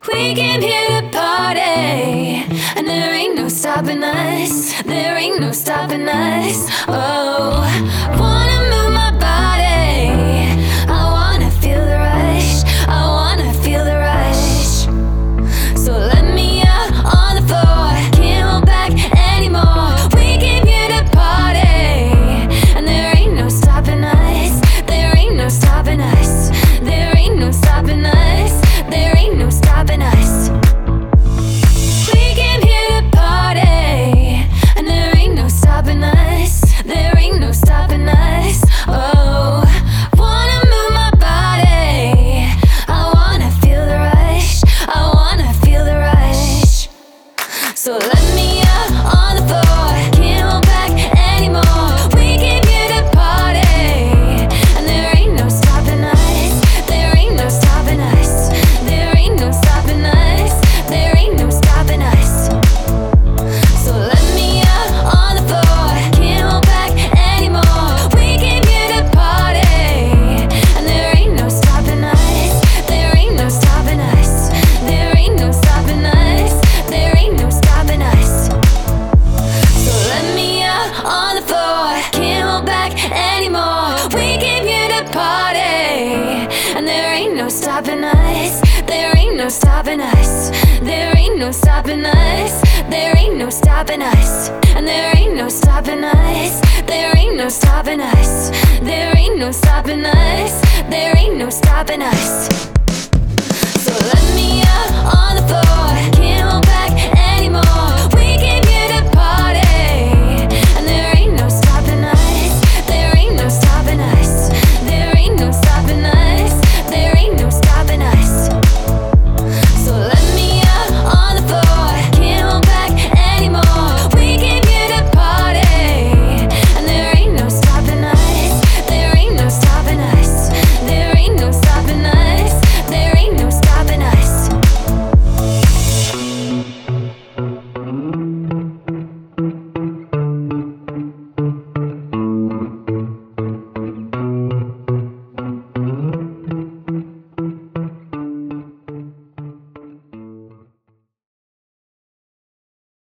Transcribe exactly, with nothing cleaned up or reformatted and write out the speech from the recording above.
We came here to party, and there ain't no stopping us. There ain't no stopping us. Oh, wanna move my body, I wanna feel the rush, I wanna feel the rush. So let me out on the floor, can't hold back anymore. We came here to party, and there ain't no stopping us. There ain't no stopping us. There ain't no stopping us. There ain't no stopping us. We came here to party, and there ain't no stopping us. There ain't no stopping us. Oh, wanna move my body, I wanna feel the rush, I wanna feel the rush. So let me out on the floor, can't hold back anymore. We came here to party, and there ain't no stopping us. There ain't no stopping us. There ain't no stopping us. There ain't no stopping us. So let me out on the floor, can't hold back anymore. We came here to party, and there ain't no stopping us. There ain't no stopping us. There ain't no stopping us. There ain't no stopping us. So let me out on the floor, can't hold back anymore. We came here to party, and there ain't no stopping us. There ain't no stopping us. There ain't no stopping us. There ain't no stopping us. And there ain't no stopping us. There ain't no stopping us. There ain't no stopping us. There ain't no stopping us.